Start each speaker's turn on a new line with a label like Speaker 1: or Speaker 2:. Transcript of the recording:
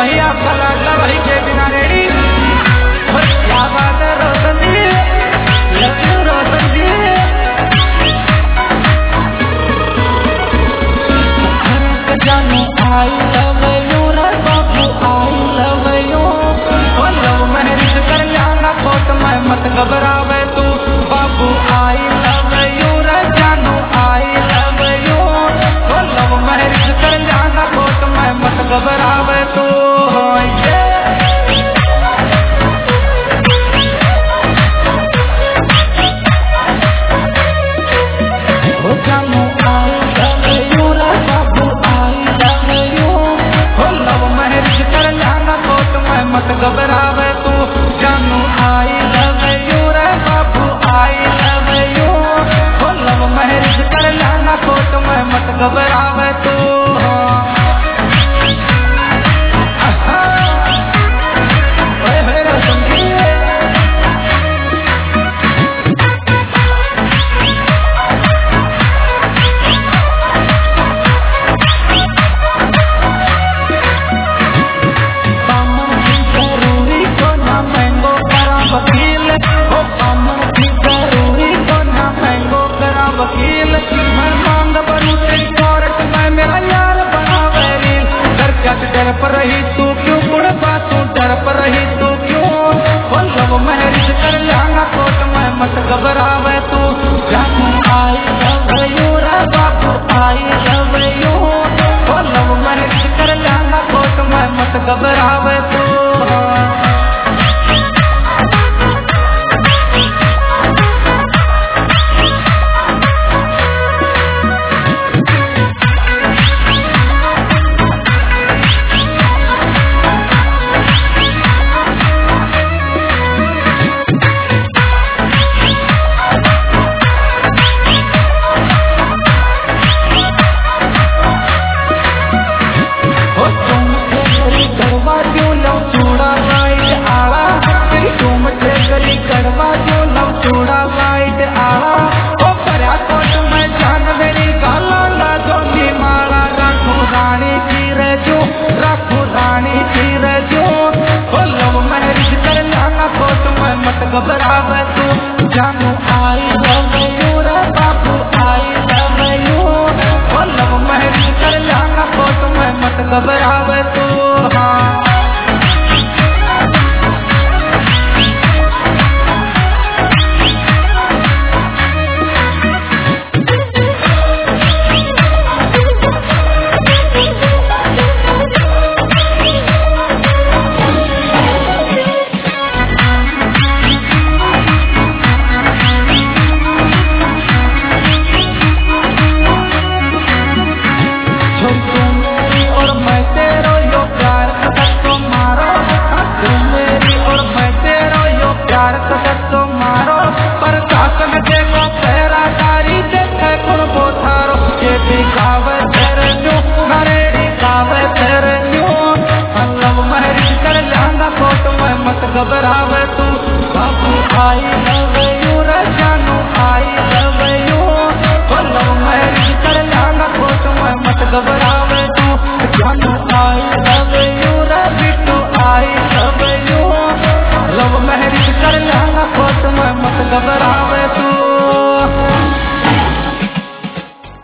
Speaker 1: वही आपका लाडला वही के बिना रेडी। क्या बात है रोशन जी, लव यू रोशन जी। जानू आई लव यू रे बाबू आई लव यू। ओ लव मैरिज कर जाना कोट में मत घबरावे तू बाबू आई लव यू रे जानू आई लव यू। ओ लव मैरिज कर जाना कोट में मत घबरावे तू। मत घबरावे तू जानू आई लव यू रे बाबू आई लव यू। हो लव मैरिज कर लाना कोट में मत घबरावे तू। डर पर रही तू क्यों बुढ़वा तू डर पर रही तू क्यों। लव मैरिज कर लाना कोट में मत घबरा